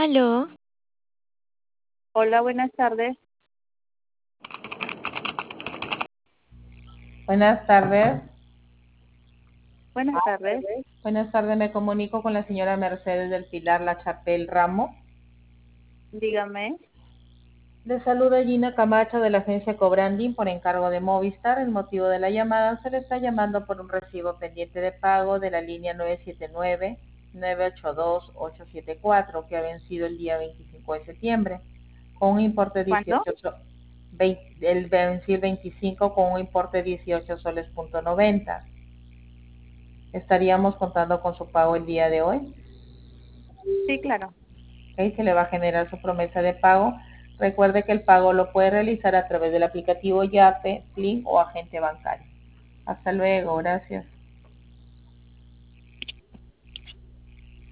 Aló, Hola, buenas tardes. Buenas tardes. Buenas tardes. Buenas tardes, me comunico con la señora Mercedes del Pilar La Chapelle Ramo. Dígame. Le saluda Gina Camacho de la agencia Cobranding por encargo de Movistar. El motivo de la llamada: se le está llamando por un recibo pendiente de pago de la línea 979-982-874 que ha vencido el día 25 de septiembre con un importe de ¿Cuándo? 18 el vencil 25 con un importe de 18 soles punto 90. Estaríamos contando con su pago el día de hoy. Sí, claro. ¿Ok? Se le va a generar su promesa de pago. Recuerde que el pago lo puede realizar a través del aplicativo Yape, Sling o agente bancario. Hasta luego, gracias.